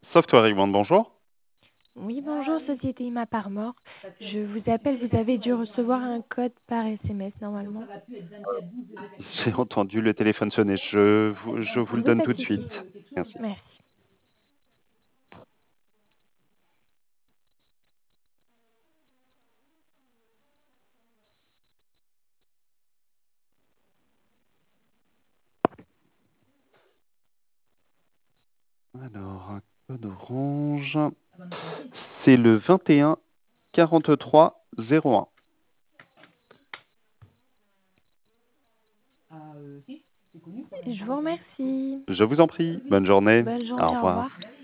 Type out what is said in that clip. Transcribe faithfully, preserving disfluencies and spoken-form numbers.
Software One, bonjour. Oui, bonjour, Société Ima par mort. Je vous appelle, vous avez dû recevoir un code par S M S normalement. J'ai entendu le téléphone sonner. Je vous, je vous le Oui, donne pas de tout de souci. suite. Merci. Merci. Alors, un code orange. C'est le vingt et un quarante-trois zéro un. Je vous remercie. Je vous en prie. Bonne journée. Bonne Au journée, au revoir. revoir.